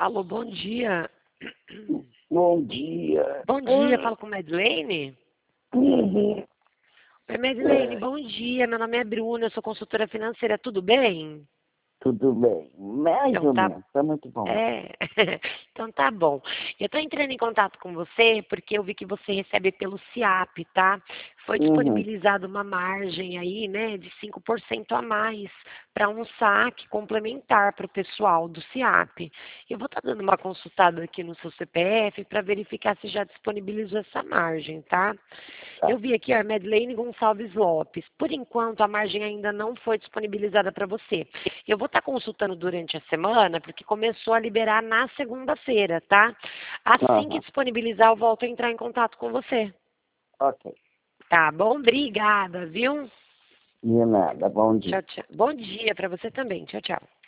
Alô, bom dia. Bom dia. Bom dia, falo com Madeleine. Uhum. Oi, Madeleine, bom dia. Meu nome é Bruna, eu sou consultora financeira, tudo bem? Tudo bem? Mais Então ou tá. menos, tá muito bom. É, então tá bom. Eu estou entrando em contato com você porque eu vi que você recebe pelo SIAP, tá? Foi Uhum. disponibilizada uma margem aí, né, de 5% a mais para um saque complementar para o pessoal do SIAP. Eu vou estar dando uma consultada aqui no seu CPF para verificar se já disponibilizou essa margem, tá? Tá. Eu vi aqui, ó, Madeleine Gonçalves Lopes. Por enquanto, a margem ainda não foi disponibilizada para você. Eu vou estar consultando durante a semana, porque começou a liberar na segunda-feira, tá? Assim que Aham. disponibilizar, eu volto a entrar em contato com você. Ok. Tá bom? Obrigada, viu? De nada. Bom dia. Tchau, tchau. Bom dia para você também. Tchau, tchau.